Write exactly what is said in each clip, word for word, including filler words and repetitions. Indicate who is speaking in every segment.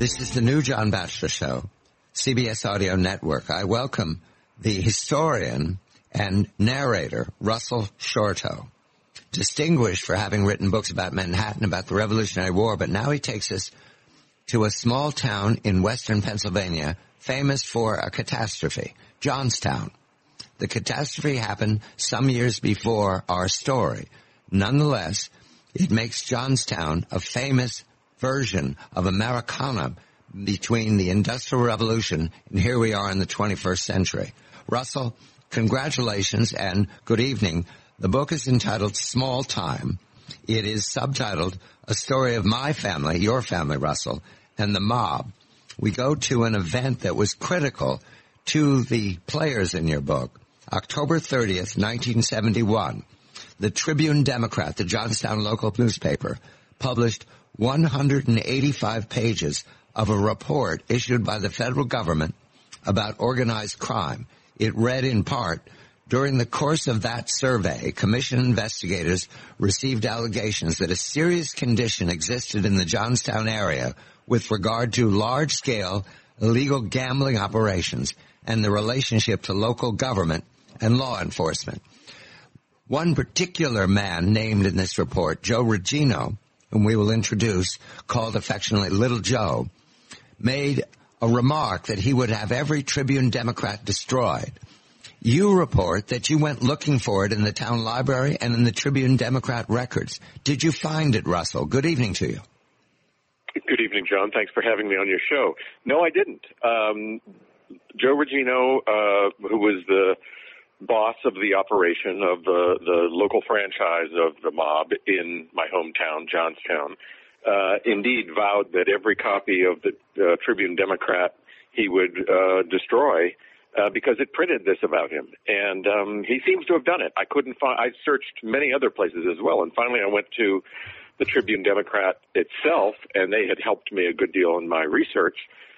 Speaker 1: This is the new John Batchelor Show, C B S Audio Network. I welcome the historian and narrator, Russell Shorto, distinguished for having written books about Manhattan, about the Revolutionary War, but now he takes us to a small town in western Pennsylvania, famous for a catastrophe, Johnstown. The catastrophe happened some years before our story. Nonetheless, it makes Johnstown a famous version of Americana between the Industrial Revolution and here we are in the twenty-first century. Russell, congratulations and good evening. The book is entitled Small Time. It is subtitled A Story of My Family, Your Family, Russell, and the Mob. We go to an event that was critical to the players in your book. October thirtieth, nineteen seventy-one, the Tribune Democrat, the Johnstown local newspaper, published one hundred eighty-five pages of a report issued by the federal government about organized crime. It read in part, during the course of that survey, commission investigators received allegations that a serious condition existed in the Johnstown area with regard to large-scale illegal gambling operations and the relationship to local government and law enforcement. One particular man named in this report, Joe Regino, whom we will introduce, called affectionately Little Joe, made a remark that he would have every Tribune Democrat destroyed. You report that you went looking for it in the town library and in the Tribune Democrat records. Did you find it, Russell? Good evening to you.
Speaker 2: Good evening, John. Thanks for having me on your show. No, I didn't. Um, Joe Regino, uh, who was the boss of the operation of the, the local franchise of the mob in my hometown, Johnstown, uh, indeed vowed that every copy of the uh, Tribune Democrat he would uh, destroy uh, because it printed this about him. And um, he seems to have done it. I couldn't find, I searched many other places as well. And finally I went to the Tribune Democrat itself, and they had helped me a good deal in my research.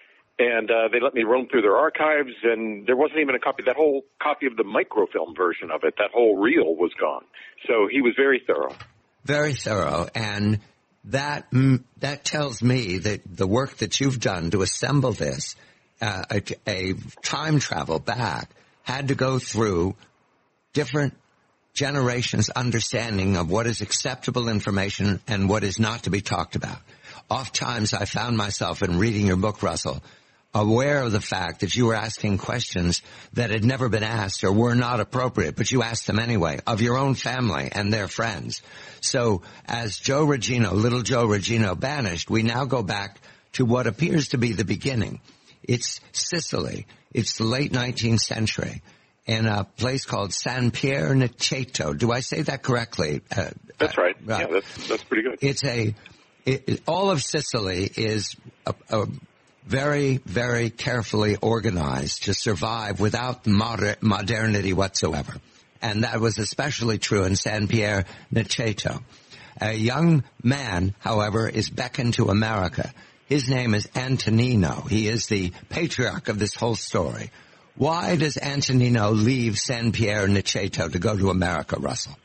Speaker 2: And uh, they let me roam through their archives, and there wasn't even a copy. That whole copy of the microfilm version of it, that whole reel was gone. So he was very thorough.
Speaker 1: Very thorough, and that mm, that tells me that the work that you've done to assemble this, uh, a, a time travel back, had to go through different generations' understanding of what is acceptable information and what is not to be talked about. Oftentimes I found myself in reading your book, Russell, aware of the fact that you were asking questions that had never been asked or were not appropriate, but you asked them anyway, of your own family and their friends. So as Joe Regino, Little Joe Regino, banished, we now go back to what appears to be the beginning. It's Sicily. It's the late nineteenth century in a place called San Pier Niceto. Do I say that correctly?
Speaker 2: Uh, that's right. Uh, yeah, that's, that's pretty good.
Speaker 1: It's a, it, it, all of Sicily is a, a very, very carefully organized to survive without moder- modernity whatsoever. And that was especially true in San Pier Niceto. A young man, however, is beckoned to America. His name is Antonino. He is the patriarch of this whole story. Why does Antonino leave San Pier Niceto to go to America, Russell?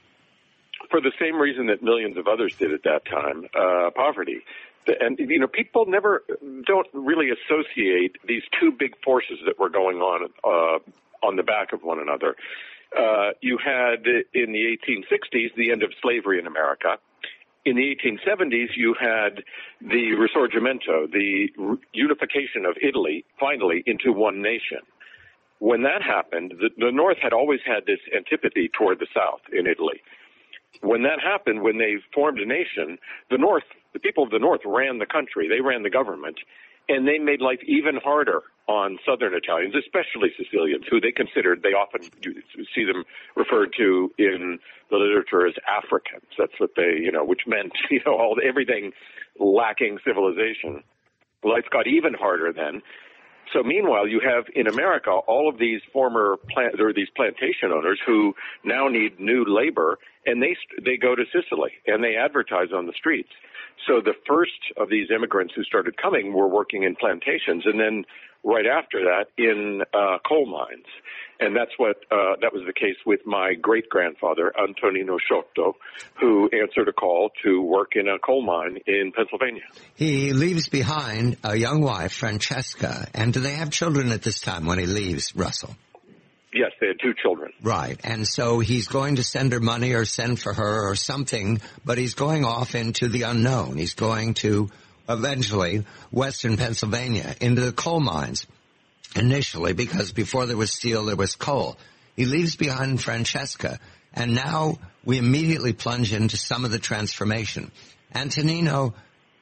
Speaker 2: For the same reason that millions of others did at that time, uh, poverty. And, you know, people never, don't really associate these two big forces that were going on, uh, on the back of one another. Uh, you had in the eighteen sixties the end of slavery in America. In the eighteen seventies, you had the Risorgimento, the unification of Italy, finally, into one nation. When that happened, the, the North had always had this antipathy toward the South in Italy. When that happened, when they formed a nation, the North, the people of the North ran the country. They ran the government, and they made life even harder on Southern Italians, especially Sicilians, who they considered, they often you see them referred to in the literature as Africans. That's what they, you know, which meant, you know, all everything lacking civilization. Life got even harder then. So meanwhile, you have in America all of these former plant, or these plantation owners who now need new labor, and they they go to Sicily and they advertise on the streets. So the first of these immigrants who started coming were working in plantations, and then right after that in uh, coal mines. And that's what, uh, that was the case with my great-grandfather, Antonino Sciotto, who answered a call to work in a coal mine in Pennsylvania.
Speaker 1: He leaves behind a young wife, Francesca. And do they have children at this time when he leaves, Russell?
Speaker 2: Yes, they had two children.
Speaker 1: Right. And so he's going to send her money or send for her or something, but he's going off into the unknown. He's going to eventually western Pennsylvania into the coal mines. Initially, because before there was steel, there was coal. He leaves behind Francesca, and now we immediately plunge into some of the transformation. Antonino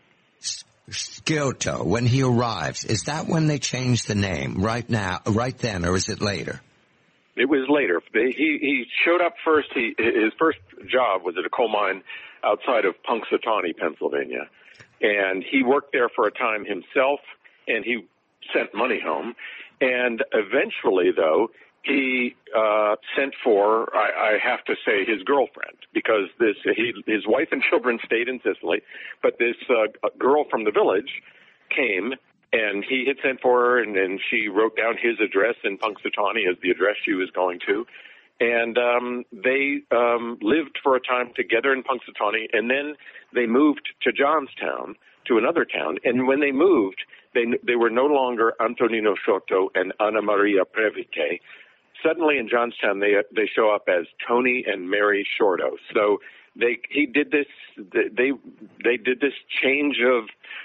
Speaker 1: Sciotto, when he arrives, is that when they change the name, right now, right then, or is it later?
Speaker 2: It was later. He he showed up first. He his first job was at a coal mine outside of Punxsutawney, Pennsylvania, and he worked there for a time himself, and he sent money home. And eventually, though, he uh, sent for, I, I have to say, his girlfriend, because this he, his wife and children stayed in Sicily, but this uh, girl from the village came, and he had sent for her, and, and she wrote down his address in Punxsutawney as the address she was going to. And um, they um, lived for a time together in Punxsutawney, and then they moved to Johnstown, to another town. And when they moved, they they were no longer Antonino Sciotto and Anna Maria Previche. Suddenly in Johnstown, they they show up as Tony and Mary Sciotto. So they he did this they they did this change of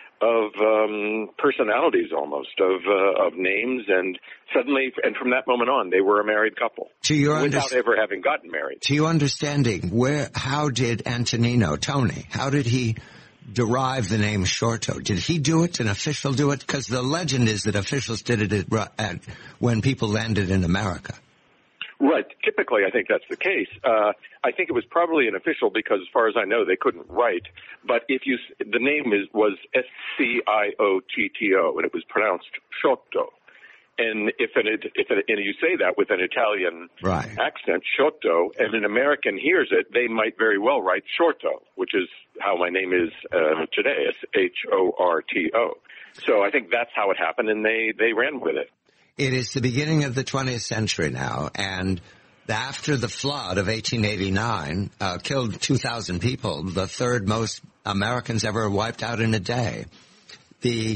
Speaker 2: of um, personalities almost of uh, of names, and suddenly and from that moment on, they were a married couple
Speaker 1: to your
Speaker 2: without
Speaker 1: under-
Speaker 2: ever having gotten married.
Speaker 1: To your understanding, where how did Antonino Tony how did he derive the name Sciotto? Did he do it? An official do it? Because the legend is that officials did it at, at, when people landed in America.
Speaker 2: Right. Typically, I think that's the case. Uh, I think it was probably an official because, as far as I know, they couldn't write. But if you, the name is was S C I O T T O, and it was pronounced Sciotto. And if an, if an, and you say that with an Italian
Speaker 1: right.
Speaker 2: accent, Sciotto, and an American hears it, they might very well write Shorto, which is how my name is uh, today. It's H O R T O. So I think that's how it happened, and they, they ran with it.
Speaker 1: It is the beginning of the twentieth century now, and after the flood of eighteen eighty-nine uh, killed two thousand people, the third most Americans ever wiped out in a day. The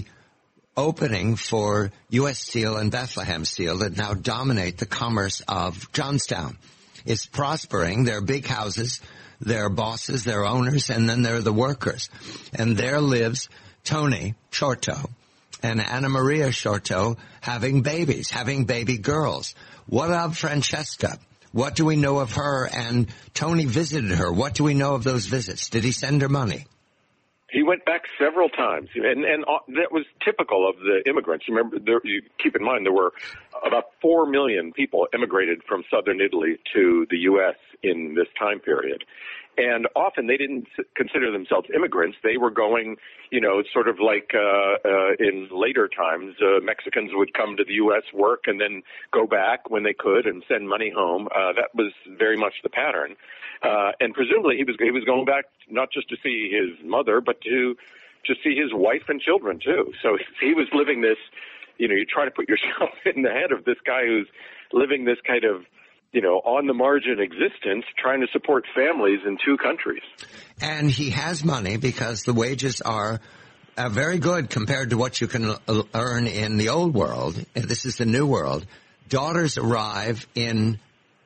Speaker 1: opening for U S Steel and Bethlehem Steel that now dominate the commerce of Johnstown. It's prospering. There are big houses, there are bosses, there are owners, and then there are the workers. And there lives Tony Sciotto and Anna Maria Sciotto having babies, having baby girls. What of Francesca? What do we know of her? And Tony visited her. What do we know of those visits? Did he send her money?
Speaker 2: He went back several times, and and that was typical of the immigrants. Remember, there, you keep in mind there were about four million people immigrated from southern Italy to the U S in this time period. And often they didn't consider themselves immigrants. They were going, you know, sort of like uh, uh, in later times, uh, Mexicans would come to the U S, work, and then go back when they could and send money home. Uh, that was very much the pattern. Uh, and presumably he was he was going back not just to see his mother, but to to see his wife and children too. So he was living this, you know, you try to put yourself in the head of this guy who's living this kind of, you know, on the margin existence, trying to support families in two countries.
Speaker 1: And he has money because the wages are uh, very good compared to what you can uh, earn in the old world. This is the new world. Daughters arrive in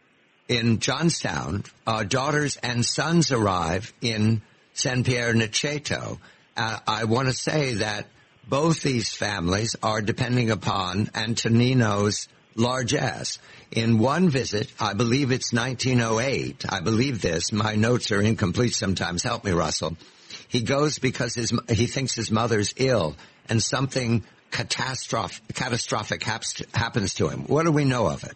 Speaker 1: in Johnstown. Uh, daughters and sons arrive in San Pier Niceto. Uh, I want to say that both these families are depending upon Antonino's largesse. In one visit, I believe it's nineteen oh eight, I believe this, my notes are incomplete sometimes, help me, Russell. He goes because his, he thinks his mother's ill and something catastrophic, catastrophic happens to him. What do we know of it?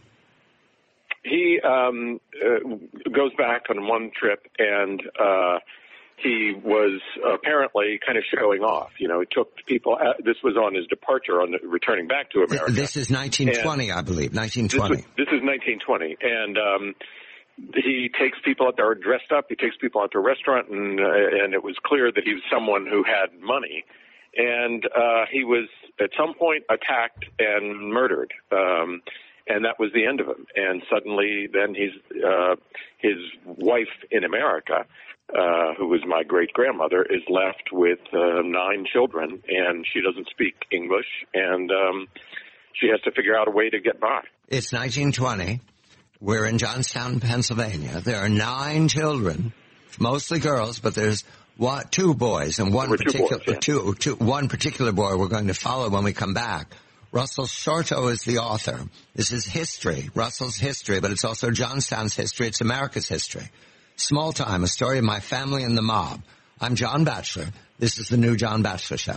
Speaker 2: He um, uh, goes back on one trip, and uh, he was apparently kind of showing off. You know, he took people. Uh, this was on his departure, on the, returning back to America.
Speaker 1: This is nineteen twenty, and I believe, nineteen twenty.
Speaker 2: This, was, this is nineteen twenty, and um, he takes people out there dressed up. He takes people out to a restaurant, and uh, and it was clear that he was someone who had money. and uh, he was at some point attacked and murdered. Um, and that was the end of him. And suddenly then his, uh, his wife in America, uh, who was my great-grandmother, is left with uh, nine children, and she doesn't speak English, and um, she has to figure out a way to get by.
Speaker 1: It's nineteen twenty. We're in Johnstown, Pennsylvania. There are nine children, mostly girls, but there's one, two boys and one particular
Speaker 2: two boys, yeah.
Speaker 1: two, two, one particular boy we're going to follow when we come back. Russell Shorto is the author. This is history, Russell's history, but it's also Johnstown's history. It's America's history. Small Time, a story of my family and the mob. I'm John Batchelor. This is the new John Batchelor Show.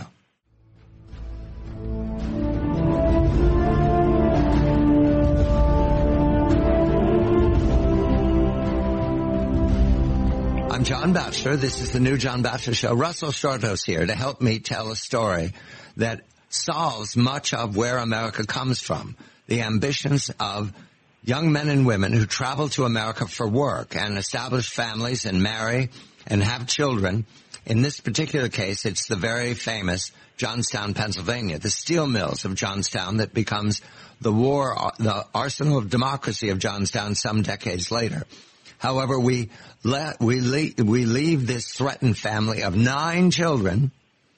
Speaker 1: I'm John Batchelor. This is the new John Batchelor Show. Russell Shorto's here to help me tell a story that solves much of where America comes from. The ambitions of young men and women who travel to America for work and establish families and marry and have children. In this particular case, it's the very famous Johnstown, Pennsylvania, the steel mills of Johnstown that becomes the war, the arsenal of democracy of Johnstown some decades later. However, we let, we leave, we leave this threatened family of nine children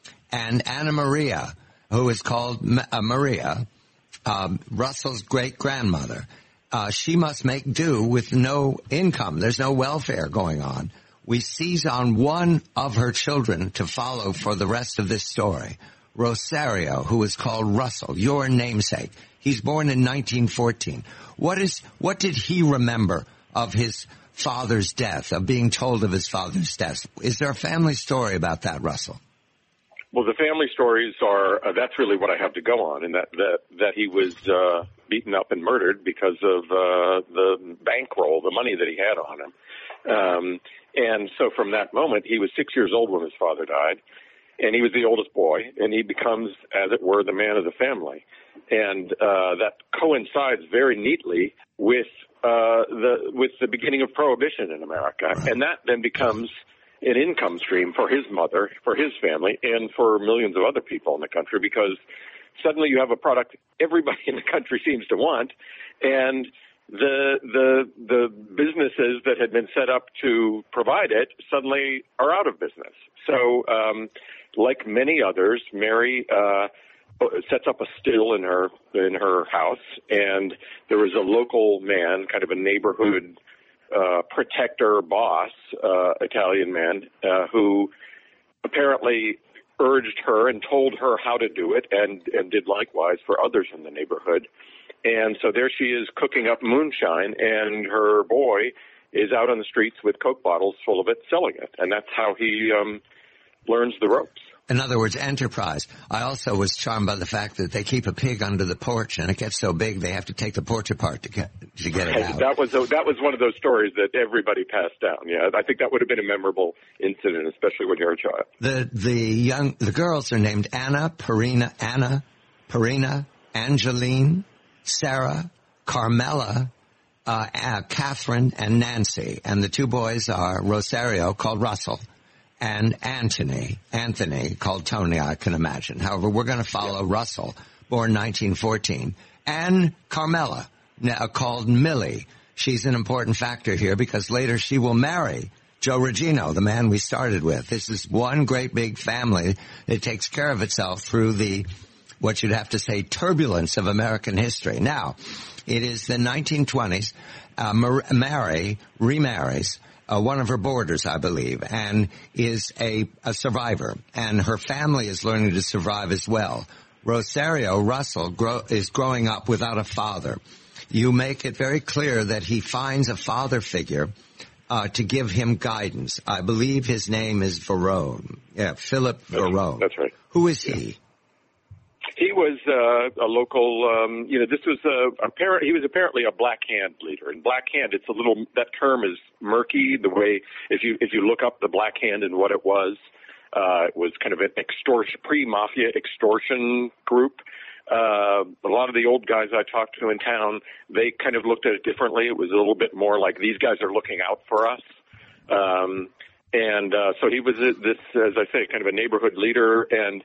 Speaker 1: and Anna Maria, who is called uh, Maria, um, Russell's great-grandmother. Uh, she must make do with no income. There's no welfare going on. We seize on one of her children to follow for the rest of this story. Rosario, who is called Russell, your namesake. He's born in nineteen fourteen. What is, what did he remember of his father's death, of being told of his father's death? Is there a family story about that, Russell?
Speaker 2: Well, the family stories are, uh, that's really what I have to go on, and that, that, that he was, uh, beaten up and murdered because of, uh, the bankroll, the money that he had on him. Um, and so from that moment, he was six years old when his father died, and he was the oldest boy, and he becomes, as it were, the man of the family. And, uh, that coincides very neatly with, uh, the, with the beginning of Prohibition in America. And that then becomes an income stream for his mother, for his family, and for millions of other people in the country, because suddenly you have a product everybody in the country seems to want, and the the the businesses that had been set up to provide it suddenly are out of business. So, um, like many others, Mary uh, sets up a still in her in her house, and there was a local man, kind of a neighborhood Uh, protector boss, uh, Italian man, uh, who apparently urged her and told her how to do it, and, and did likewise for others in the neighborhood. And so there she is cooking up moonshine, and her boy is out on the streets with Coke bottles full of it, selling it. And that's how he um, learns the ropes.
Speaker 1: In other words, enterprise. I also was charmed by the fact that they keep a pig under the porch, and it gets so big they have to take the porch apart to get to get it out.
Speaker 2: That was a, that was one of those stories that everybody passed down. Yeah, I think that would have been a memorable incident, especially when you're a child.
Speaker 1: The the young the girls are named Anna, Perina, Anna, Perina, Angeline, Sarah, Carmela, uh, uh, Catherine, and Nancy, and the two boys are Rosario, called Russell, and Anthony, Anthony, called Tony, I can imagine. However, we're going to follow yeah. Russell, born nineteen fourteen, and Carmela, now called Millie. She's an important factor here because later she will marry Joe Regino, the man we started with. This is one great big family that takes care of itself through the, what you'd have to say, turbulence of American history. Now, it is the nineteen twenties. Uh, Mary remarries Uh, one of her boarders, I believe, and is a, a survivor. And her family is learning to survive as well. Rosario Russell grow, is growing up without a father. You make it very clear that he finds a father figure uh, to give him guidance. I believe his name is Verone. Yeah, Philip
Speaker 2: that's,
Speaker 1: Verone.
Speaker 2: That's right.
Speaker 1: Who is he?
Speaker 2: He was uh, a local, um, you know, this was a, apparent, he was apparently a Black Hand leader. And Black Hand, it's a little, that term is murky, the way, if you, if you look up the Black Hand and what it was, uh, it was kind of an extortion, pre-mafia extortion group. Uh, a lot of the old guys I talked to in town, they kind of looked at it differently. It was a little bit more like, these guys are looking out for us. Um, and, uh, so he was a, this, as I say, kind of a neighborhood leader, and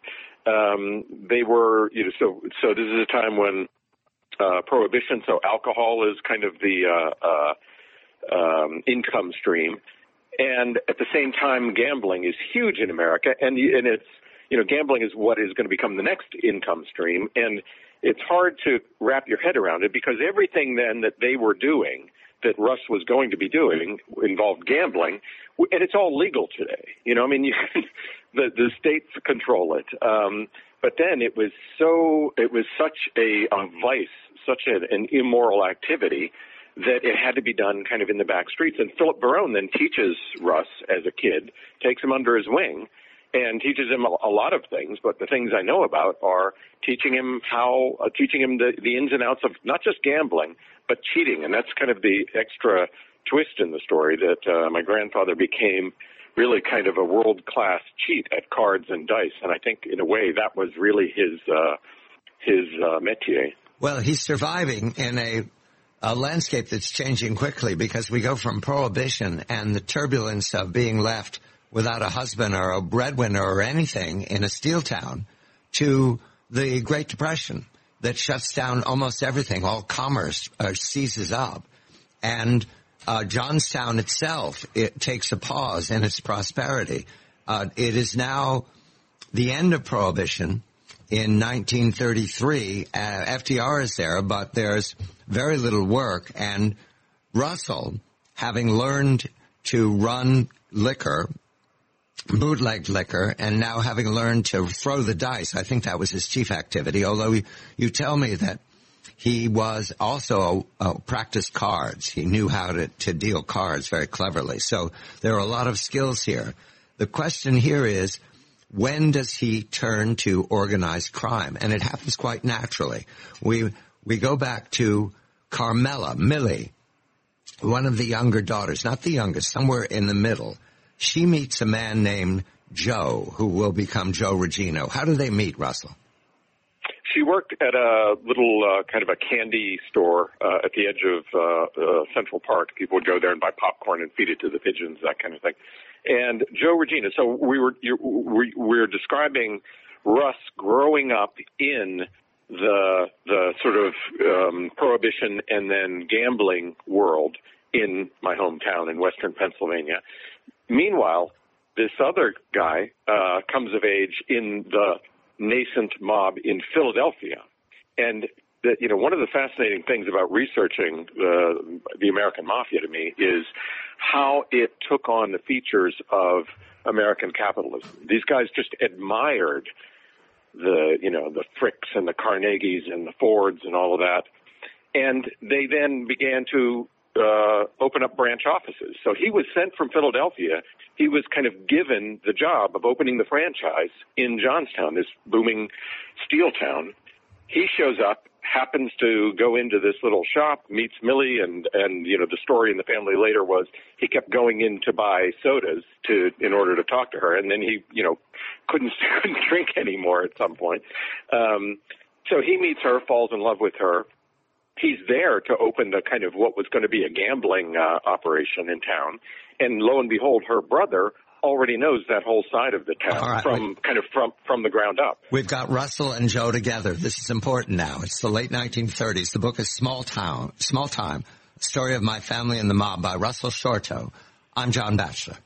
Speaker 2: um, they were, you know, so so this is a time when uh, prohibition, so alcohol is kind of the uh, uh, um, income stream, and at the same time, gambling is huge in America, and and it's, you know, gambling is what is going to become the next income stream, and it's hard to wrap your head around it because everything then that they were doing, that Russ was going to be doing, involved gambling, and it's all legal today. You know, I mean, you, the the states control it, um, but then it was so it was such a, a vice, such an, an immoral activity that it had to be done kind of in the back streets. And Philip Barone then teaches Russ as a kid, takes him under his wing, and teaches him a, a lot of things. But the things I know about are teaching him how, uh, teaching him the, the ins and outs of not just gambling, but cheating. And that's kind of the extra twist in the story, that uh, my grandfather became really kind of a world-class cheat at cards and dice. And I think, in a way, that was really his uh, his uh, métier.
Speaker 1: Well, he's surviving in a, a landscape that's changing quickly, because we go from prohibition and the turbulence of being left without a husband or a breadwinner or anything in a steel town to the Great Depression that shuts down almost everything. All commerce uh, seizes up. And uh, Johnstown itself, it takes a pause in its prosperity. Uh, it is now the end of Prohibition in nineteen thirty-three. Uh, F D R is there, but there's very little work. And Russell, having learned to run liquor, bootleg liquor, and now having learned to throw the dice, I think that was his chief activity, although you, you tell me that he was also a, a practiced cards. He knew how to, to deal cards very cleverly. So there are a lot of skills here. The question here is, when does he turn to organized crime? And it happens quite naturally. We we go back to Carmela, Millie, one of the younger daughters, not the youngest, somewhere in the middle. She meets a man named Joe, who will become Joe Regino. How do they meet, Russell?
Speaker 2: She worked at a little uh, kind of a candy store uh, at the edge of uh, uh, Central Park. People would go there and buy popcorn and feed it to the pigeons, that kind of thing. And Joe Regino, so we were you, we, we were describing Russ growing up in the the sort of um, prohibition and then gambling world in my hometown in western Pennsylvania. Meanwhile, this other guy uh, comes of age in the nascent mob in Philadelphia. And, the, you know, one of the fascinating things about researching the, the American Mafia to me is how it took on the features of American capitalism. These guys just admired the, you know, the Fricks and the Carnegies and the Fords and all of that. And they then began to uh, open up branch offices. So he was sent from Philadelphia. He was kind of given the job of opening the franchise in Johnstown, this booming steel town. He shows up, happens to go into this little shop, meets Millie, and, and, you know, the story in the family later was he kept going in to buy sodas to, in order to talk to her. And then he, you know, couldn't, couldn't drink anymore at some point. Um, so he meets her, falls in love with her. He's there to open the kind of what was going to be a gambling uh, operation in town. And lo and behold, her brother already knows that whole side of the town right, from wait. kind of from, from the ground up.
Speaker 1: We've got Russell and Joe together. This is important now. It's the late nineteen thirties. The book is Small Town, Small Time, A Story of My Family and the Mob by Russell Shorto. I'm John Batchelor.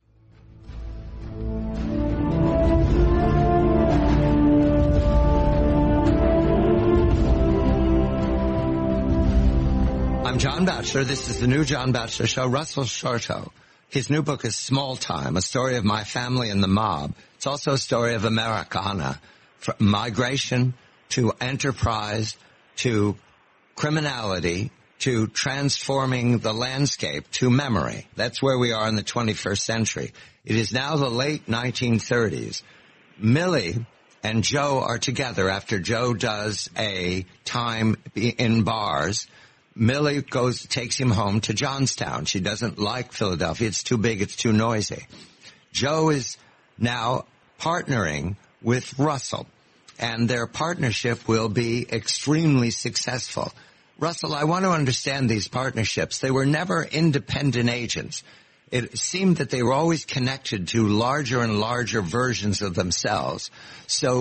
Speaker 1: I'm John Batchelor. This is the new John Batchelor Show. Russell Shorto. His new book is Small Time, A Story of My Family and the Mob. It's also a story of Americana, from migration to enterprise to criminality to transforming the landscape to memory. That's where we are in the twenty-first century. It is now the late nineteen thirties. Millie and Joe are together after Joe does a time in bars. Millie goes, takes him home to Johnstown. She doesn't like Philadelphia. It's too big. It's too noisy. Joe is now partnering with Russell, and their partnership will be extremely successful. Russell, I want to understand these partnerships. They were never independent agents. It seemed that they were always connected to larger and larger versions of themselves. So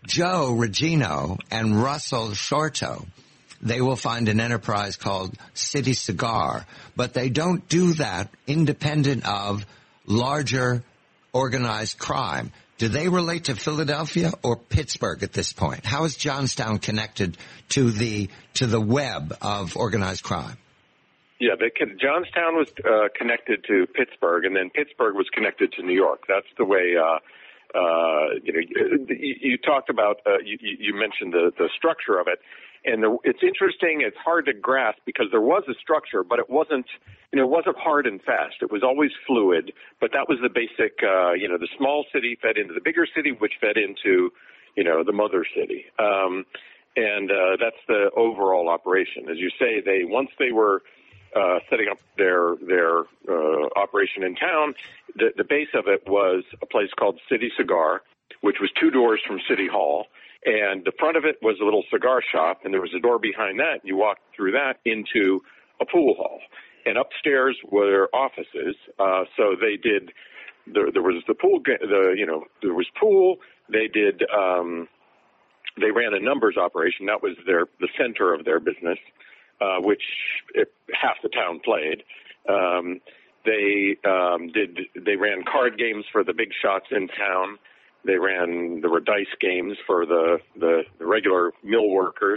Speaker 1: Joe Regino and Russell Shorto, they will find an enterprise called City Cigar, but they don't do that independent of larger organized crime. Do they relate to Philadelphia or Pittsburgh at this point? How is Johnstown connected to the to the web of organized crime?
Speaker 2: Yeah, they can, Johnstown was uh, connected to Pittsburgh, and then Pittsburgh was connected to New York. That's the way. Uh, uh, you know, you, you talked about. Uh, you, you mentioned the the structure of it, and the, it's interesting. It's hard to grasp because there was a structure, but it wasn't. You know, it wasn't hard and fast. It was always fluid. But that was the basic. Uh, you know, the small city fed into the bigger city, which fed into, you know, the mother city. Um, and uh, that's the overall operation. As you say, they once they were. Uh, setting up their their uh, operation in town, the, the base of it was a place called City Cigar, which was two doors from City Hall, and the front of it was a little cigar shop, and there was a door behind that. You walked through that into a pool hall, and upstairs were offices. Uh, so they did. There, there was the pool. The you know there was pool. They did. Um, they ran a numbers operation. That was their the center of their business. Uh, which it, half the town played. Um, they um, did. They ran card games for the big shots in town. They ran. There were dice games for the the, the regular mill workers.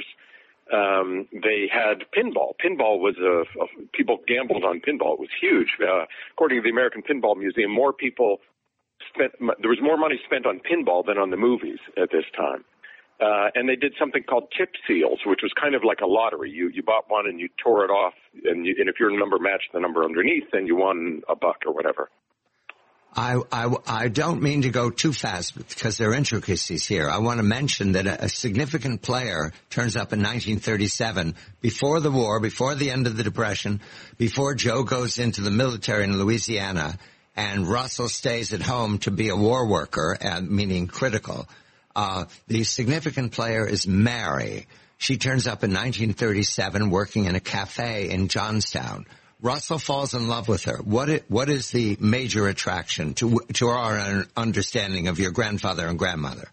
Speaker 2: Um, they had pinball. Pinball was a, a people gambled on pinball. It was huge. Uh, according to the American Pinball Museum, more people spent. There was more money spent on pinball than on the movies at this time. Uh, and they did something called tip seals, which was kind of like a lottery. You you bought one and you tore it off, and, you, and if your number matched the number underneath, then you won a buck or whatever.
Speaker 1: I, I, I don't mean to go too fast because there are intricacies here. I want to mention that a, a significant player turns up in nineteen thirty-seven, before the war, before the end of the Depression, before Joe goes into the military in Louisiana, and Russell stays at home to be a war worker, uh, meaning critical. Uh, the significant player is Mary. She turns up in nineteen thirty-seven working in a cafe in Johnstown. Russell falls in love with her. What is, what is the major attraction to to our understanding of your grandfather and grandmother?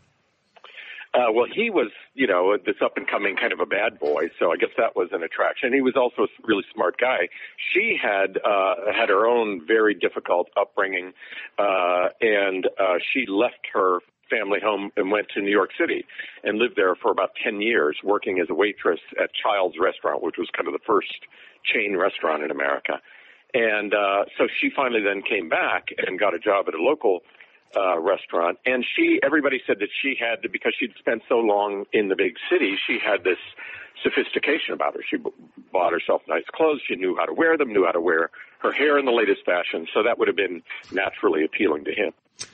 Speaker 2: Uh, well, he was, you know, this up-and-coming kind of a bad boy, so I guess that was an attraction. He was also a really smart guy. She had uh, had her own very difficult upbringing, uh, and uh, she left her family home and went to New York City and lived there for about ten years, working as a waitress at Child's Restaurant, which was kind of the first chain restaurant in America. And uh, so she finally then came back and got a job at a local uh, restaurant. And she, everybody said that she had to, because she'd spent so long in the big city, she had this sophistication about her. She b- bought herself nice clothes. She knew how to wear them, knew how to wear her hair in the latest fashion. So that would have been naturally appealing to him.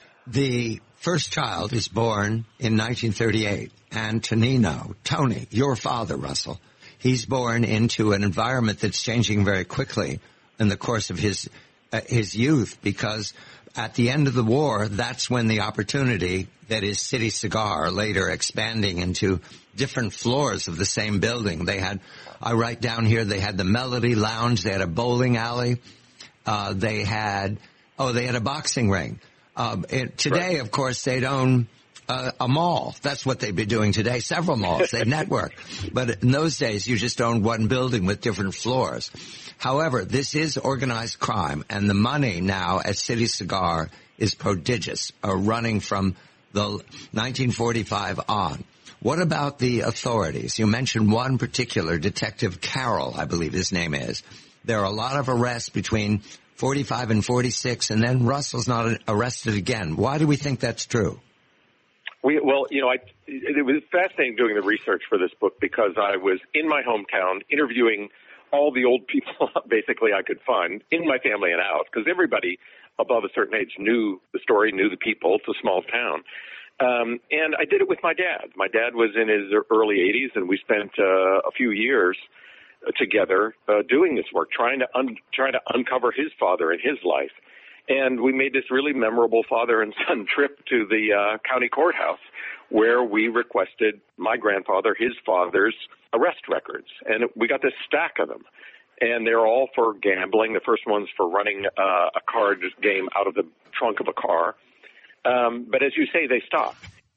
Speaker 1: The first child is born in nineteen thirty-eight, and Tonino, Tony, your father, Russell, he's born into an environment that's changing very quickly in the course of his uh, his youth, because at the end of the war, that's when the opportunity that is City Cigar, later expanding into different floors of the same building. They had, I write down here, they had the Melody Lounge, they had a bowling alley, uh, they had, oh, they had a boxing ring. Um, it, today, right. Of course, they'd own uh, a mall. That's what they'd be doing today, several malls. They'd network. But in those days, you just owned one building with different floors. However, this is organized crime, and the money now at City Cigar is prodigious, uh, running from the nineteen forty-five on. What about the authorities? You mentioned one particular, Detective Carroll, I believe his name is. There are a lot of arrests between forty-five and forty-six, and then Russell's not arrested again. Why do we think that's true?
Speaker 2: We, well, you know, I, it was fascinating doing the research for this book because I was in my hometown interviewing all the old people basically I could find in my family and out, because everybody above a certain age knew the story, knew the people. It's a small town. Um, and I did it with my dad. My dad was in his early eighties, and we spent uh, a few years together uh, doing this work, trying to un- trying to uncover his father and his life. And we made this really memorable father and son trip to the uh, county courthouse, where we requested my grandfather, his father's arrest records. And it, we got this stack of them. And they're all for gambling. The first one's for running uh, a card game out of the trunk of a car. Um, but as you say, they stopped.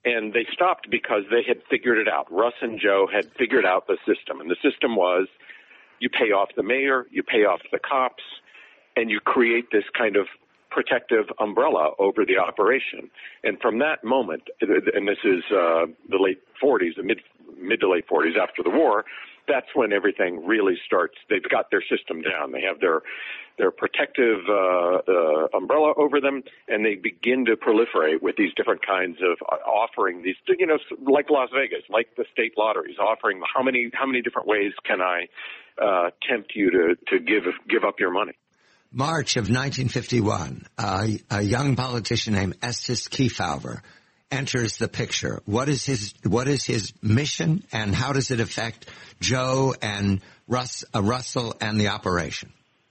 Speaker 2: And they stopped because they had figured it out. Russ and Joe had figured out the system. And the system was you pay off the mayor, you pay off the cops, and you create this kind of protective umbrella over the operation. And from that moment, and this is uh, the late forties, the mid, mid to late forties after the war, that's when everything really starts. They've got their system down. They have their their protective uh, uh, umbrella over them, and they begin to proliferate with these different kinds of uh, offering these, you know, like Las Vegas, like the state lotteries, offering how many how many different ways can I uh, tempt you to to give give up your money.
Speaker 1: March of nineteen fifty-one, uh, a young politician named Estes Kefauver enters the picture. What is his what is his mission, and how does it affect Joe and Russ, uh, Russell and the operation?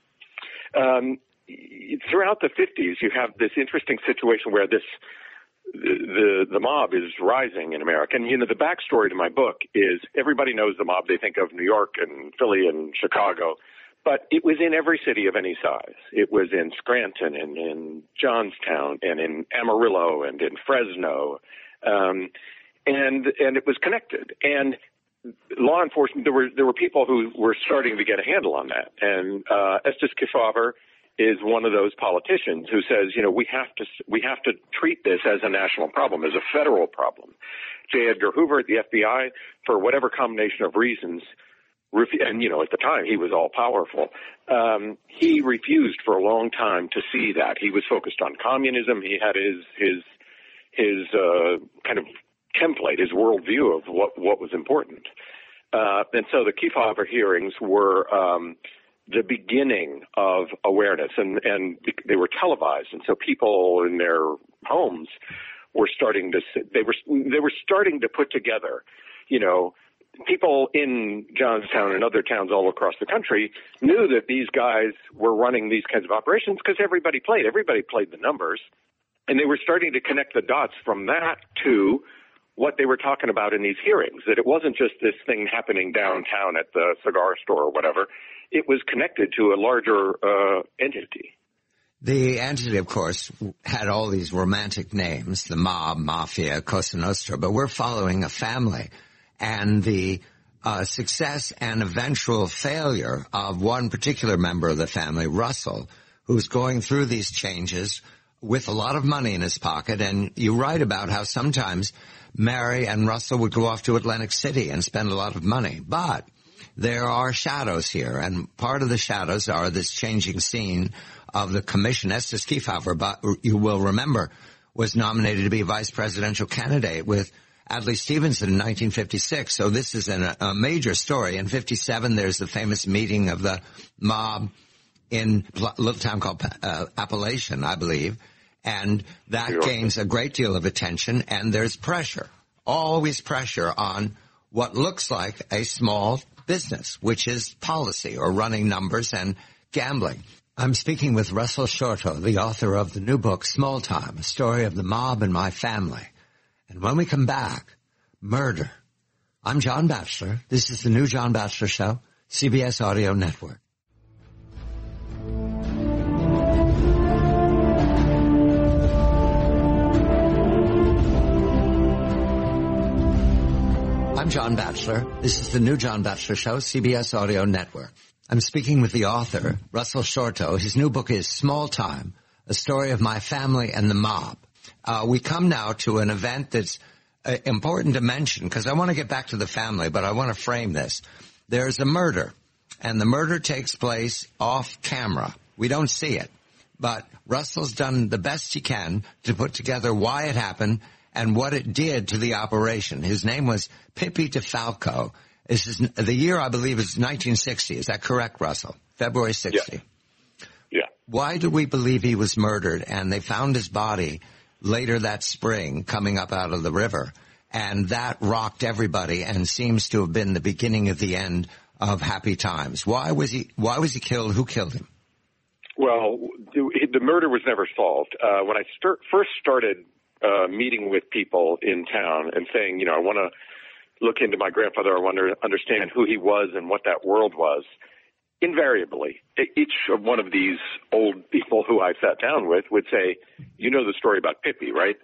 Speaker 2: Um, throughout the fifties, you have this interesting situation where this the the mob is rising in America. And, you know, the backstory to my book is everybody knows the mob. They think of New York and Philly and Chicago. But it was in every city of any size. It was in Scranton and in Johnstown and in Amarillo and in Fresno. Um, and, and it was connected. And law enforcement, there were, there were people who were starting to get a handle on that. And, uh, Estes Kefauver is one of those politicians who says, you know, we have to, we have to treat this as a national problem, as a federal problem. J. Edgar Hoover at the F B I, for whatever combination of reasons, and, you know, at the time he was all powerful. Um, he refused for a long time to see that. He was focused on communism. He had his, his, his, uh, kind of template, his worldview of what, what was important. Uh, and so the Kefauver hearings were, um, the beginning of awareness, and, and they were televised. And so people in their homes were starting to, they were, they were starting to put together, you know, people in Johnstown and other towns all across the country knew that these guys were running these kinds of operations because everybody played. Everybody played the numbers. And they were starting to connect the dots from that to what they were talking about in these hearings, that it wasn't just this thing happening downtown at the cigar store or whatever. It was connected to a larger uh, entity.
Speaker 1: The entity, of course, had all these romantic names, the mob, mafia, Cosa Nostra, but we're following a family. And the uh, success and eventual failure of one particular member of the family, Russell, who's going through these changes with a lot of money in his pocket. And you write about how sometimes Mary and Russell would go off to Atlantic City and spend a lot of money. But there are shadows here, and part of the shadows are this changing scene of the commission. Estes Kefauver, but you will remember, was nominated to be vice presidential candidate with Adlai Stevenson in nineteen fifty-six. So this is an, a major story. In fifty-seven, there's the famous meeting of the mob in a little town called uh, Appalachian, I believe. And that sure. gains a great deal of attention, and there's pressure, always pressure on what looks like a small business, which is policy or running numbers and gambling. I'm speaking with Russell Shorto, the author of the new book, Small Time, A Story of the Mob and My Family. And when we come back, murder. I'm John Batchelor. This is the new John Batchelor Show, C B S Audio Network. I'm John Batchelor. This is the new John Batchelor Show, C B S Audio Network. I'm speaking with the author, Russell Shorto. His new book is Small Time, A Story of My Family and the Mob. Uh, we come now to an event that's uh, important to mention, because I want to get back to the family, but I want to frame this. There's a murder, and the murder takes place off camera. We don't see it, but Russell's done the best he can to put together why it happened and what it did to the operation. His name was Pippi DeFalco. This is, the year, I believe, is nineteen sixty. Is that correct, Russell? February sixty.
Speaker 2: Yeah. yeah.
Speaker 1: Why do we believe he was murdered? And they found his body later that spring coming up out of the river. And that rocked everybody and seems to have been the beginning of the end of happy times. Why was he, why was he killed? Who killed him?
Speaker 2: Well, the murder was never solved. Uh, when I start, first started uh, meeting with people in town and saying, you know, I want to look into my grandfather, I want to understand who he was and what that world was, invariably, each of one of these old people who I sat down with would say, you know the story about Pippi, right?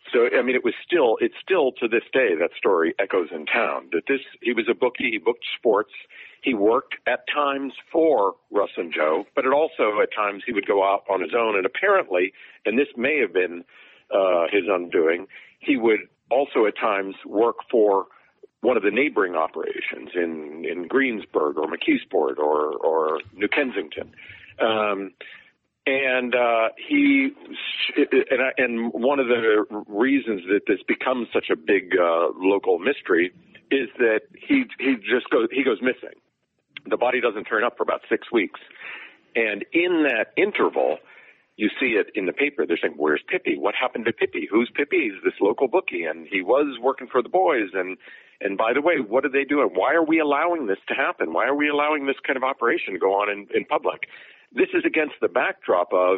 Speaker 2: So, I mean, it was still, it's still to this day, that story echoes in town, that this, he was a bookie, he booked sports, he worked at times for Russ and Joe, but it also at times he would go out on his own, and apparently, and this may have been uh, his undoing, he would also at times work for one of the neighboring operations in, in Greensburg or McKeesport or, or New Kensington. Um, And uh, he, and, I, and one of the reasons that this becomes such a big uh, local mystery is that he he just goes he goes missing. The body doesn't turn up for about six weeks, and in that interval, you see it in the paper. They're saying, "Where's Pippi? What happened to Pippi? Who's Pippi? He's this local bookie, and he was working for the boys." And and by the way, what are they doing? Why are we allowing this to happen? Why are we allowing this kind of operation to go on in, in public? This is against the backdrop of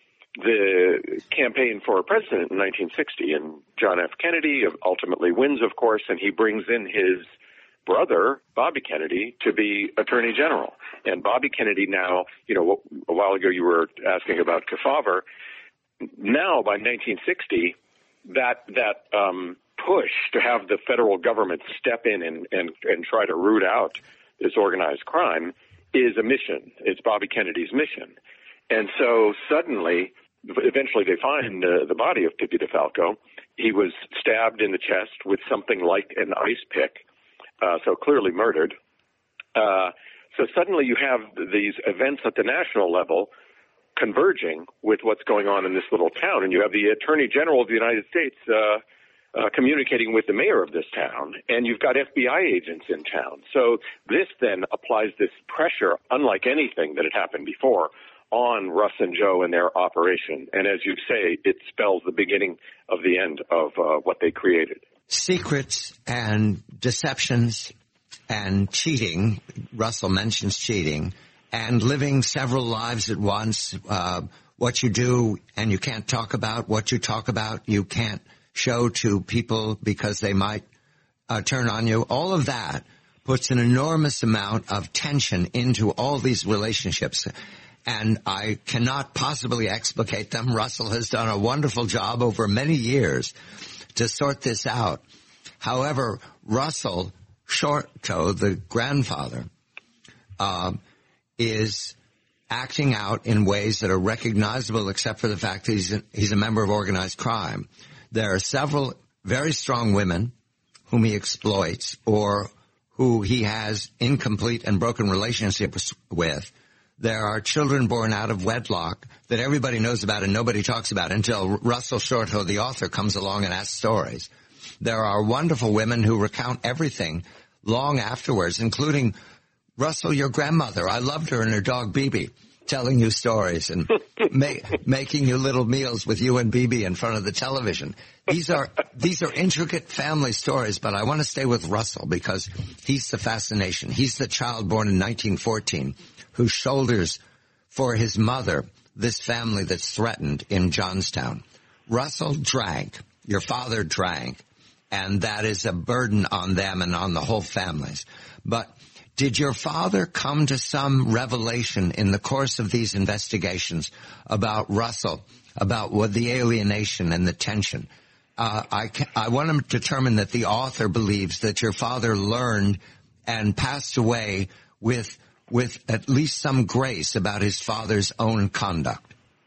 Speaker 2: the campaign for president in nineteen sixty, and John F. Kennedy ultimately wins, of course, and he brings in his brother, Bobby Kennedy, to be Attorney General. And Bobby Kennedy now, you know, a while ago you were asking about Kefauver. Now, by nineteen sixty, that that um, push to have the federal government step in and, and, and try to root out this organized crime is a mission. It's Bobby Kennedy's mission. And so suddenly, eventually they find uh, the body of Pippi DeFalco. He was stabbed in the chest with something like an ice pick, uh, so clearly murdered. Uh, so suddenly you have these events at the national level converging with what's going on in this little town, and you have the Attorney General of the United States uh, Uh, communicating with the mayor of this town, and you've got F B I agents in town. So this then applies this pressure, unlike anything that had happened before, on Russ and Joe and their operation. And as you say, it spells the beginning of the end of uh, what they created.
Speaker 1: Secrets and deceptions and cheating, Russell mentions cheating, and living several lives at once, uh, what you do and you can't talk about, what you talk about you can't show to people because they might uh, turn on you. All of that puts an enormous amount of tension into all these relationships. And I cannot possibly explicate them. Russell has done a wonderful job over many years to sort this out. However, Russell Shorto, the grandfather, uh, is acting out in ways that are recognizable except for the fact that he's a, he's a member of organized crime. There are several very strong women whom he exploits or who he has incomplete and broken relationships with. There are children born out of wedlock that everybody knows about and nobody talks about until Russell Shorto, the author, comes along and asks stories. There are wonderful women who recount everything long afterwards, including Russell, your grandmother. I loved her and her dog, Bibi, telling you stories and ma- making you little meals with you and Bibi in front of the television. These are these are intricate family stories, but I want to stay with Russell because he's the fascination. He's the child born in nineteen fourteen who shoulders for his mother this family that's threatened in Johnstown. Russell drank. Your father drank, and that is a burden on them and on the whole families. But did your father come to some revelation in the course of these investigations about Russell, about what the alienation and the tension? Uh, I, I want to determine that the author believes that your father learned and passed away with with at least some grace about his father's own conduct.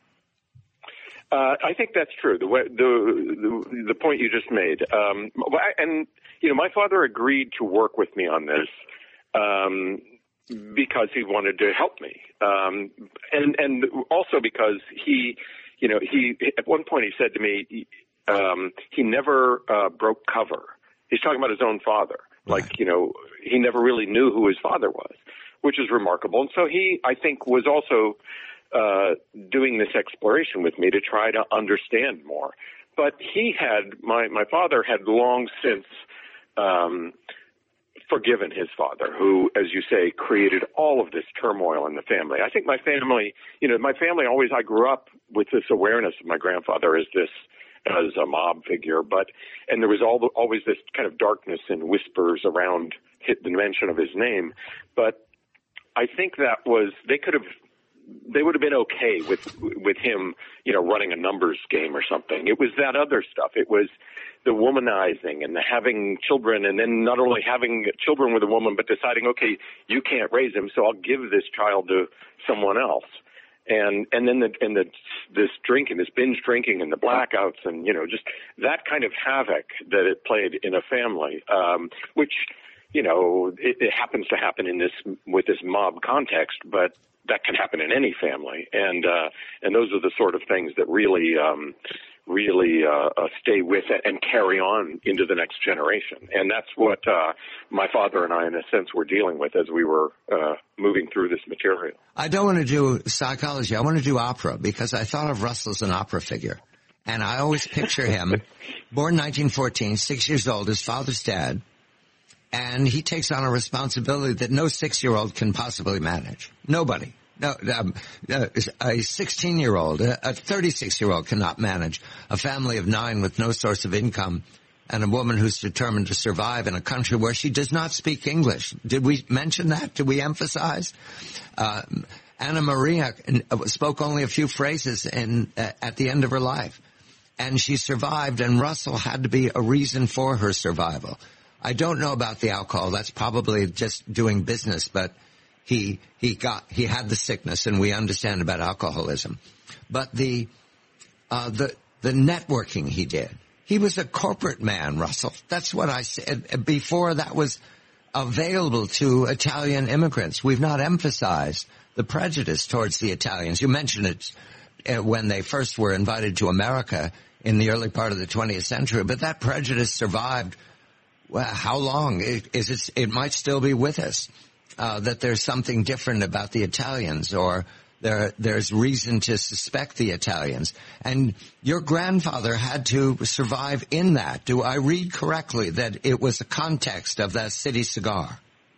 Speaker 2: Uh, I think that's true. The, way, the the the point you just made, um, and you know, my father agreed to work with me on this. Um, because he wanted to help me. Um, and, and also because he, you know, he, at one point he said to me, um, he never, uh, broke cover. He's talking about his own father. Like, you know, he never really knew who his father was, which is remarkable. And so he, I think, was also, uh, doing this exploration with me to try to understand more. But he had, my, my father had long since, um, forgiven his father, who, as you say, created all of this turmoil in the family. I think my family, you know, my family always, I grew up with this awareness of my grandfather as this, as a mob figure, but, and there was all, always this kind of darkness and whispers around the mention of his name. But I think that was, they could have they would have been okay with with him, you know, running a numbers game or something. It was that other stuff. It was the womanizing and the having children, and then not only having children with a woman, but deciding, okay, you can't raise him, so I'll give this child to someone else. And and then the and the this drinking, this binge drinking, and the blackouts, and you know, just that kind of havoc that it played in a family, um, which, you know, it, it happens to happen in this with this mob context, but that can happen in any family, and uh, and those are the sort of things that really um, really uh, uh, stay with it and carry on into the next generation. And that's what uh, my father and I, in a sense, were dealing with as we were uh, moving through this material.
Speaker 1: I don't want to do psychology. I want to do opera, because I thought of Russell as an opera figure. And I always picture him, born nineteen fourteen, six years old, his father's dad, and he takes on a responsibility that no six-year-old can possibly manage. Nobody. No, um, a sixteen-year-old, a thirty-six-year-old cannot manage a family of nine with no source of income, and a woman who's determined to survive in a country where she does not speak English. Did we mention that? Did we emphasize? Uh, Anna Maria spoke only a few phrases in, uh, at the end of her life, and she survived, and Russell had to be a reason for her survival. I don't know about the alcohol. That's probably just doing business, but He, he got, he had the sickness, and we understand about alcoholism. But the, uh, the, the networking he did, he was a corporate man, Russell. That's what I said before that was available to Italian immigrants. We've not emphasized the prejudice towards the Italians. You mentioned it uh, when they first were invited to America in the early part of the twentieth century, but that prejudice survived. Well, how long? It, is it, it might still be with us. Uh, that there's something different about the Italians, or there, there's reason to suspect the Italians. And your grandfather had to survive in that. Do I read correctly that it was the context of that city cigar?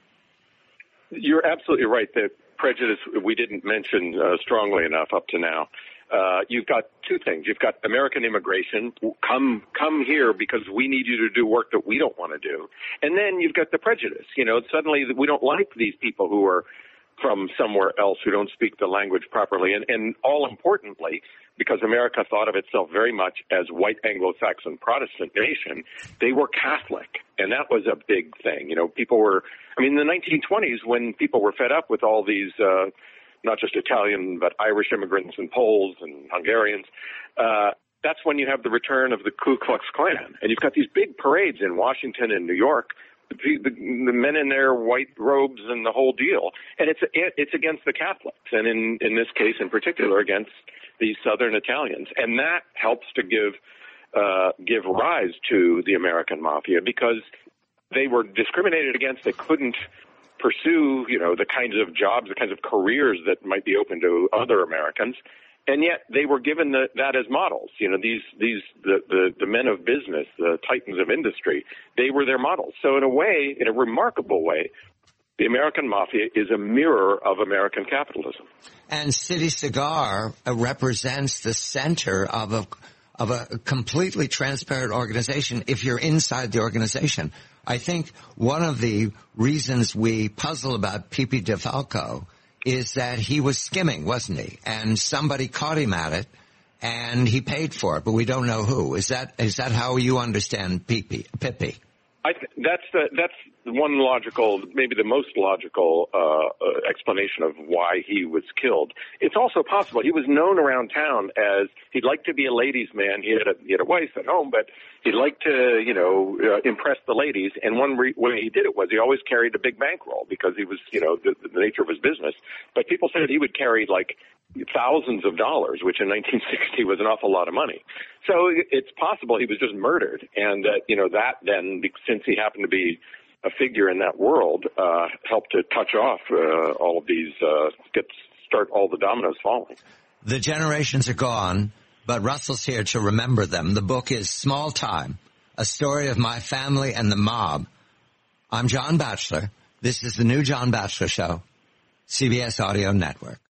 Speaker 2: You're absolutely right that prejudice we didn't mention uh, strongly enough up to now. Uh, you've got two things. You've got American immigration. Come, come here because we need you to do work that we don't want to do. And then you've got the prejudice. You know, suddenly we don't like these people who are from somewhere else who don't speak the language properly. And, and all importantly, because America thought of itself very much as white Anglo-Saxon Protestant nation, they were Catholic. And that was a big thing. You know, people were, I mean, in the nineteen twenties, when people were fed up with all these, uh, not just Italian, but Irish immigrants and Poles and Hungarians, uh, that's when you have the return of the Ku Klux Klan. And you've got these big parades in Washington and New York, the, the, the men in their white robes and the whole deal. And it's it's against the Catholics, and in, in this case in particular against the Southern Italians. And that helps to give uh, give rise to the American Mafia, because they were discriminated against. They couldn't pursue, you know, the kinds of jobs, the kinds of careers that might be open to other Americans, and yet they were given the, that as models. You know, these these the, the the men of business, the titans of industry, they were their models. So in a way, in a remarkable way, the American Mafia is a mirror of American capitalism.
Speaker 1: And City Cigar represents the center of a of a completely transparent organization if you're inside the organization. I think one of the reasons we puzzle about Pepe DeFalco is that he was skimming, wasn't he? And somebody caught him at it, and he paid for it, but we don't know who. Is that is that how you understand Pepe? Pepe?
Speaker 2: I th- that's the, that's one logical, maybe the most logical uh, uh, explanation of why he was killed. It's also possible he was known around town as he'd like to be a ladies' man. He had a, he had a wife at home, but he'd like to, you know, uh, impress the ladies. And one re- way he did it was he always carried a big bankroll because he was, you know, the, the nature of his business. But people said he would carry like thousands of dollars, which in nineteen sixty was an awful lot of money. So it's possible he was just murdered, and that, you know, that then, since he happened to be a figure in that world, uh, helped to touch off uh, all of these, uh, get start all the dominoes falling.
Speaker 1: The generations are gone, but Russell's here to remember them. The book is Small Time, A Story of My Family and the Mob. I'm John Batchelor. This is the new John Batchelor Show, C B S Audio Network.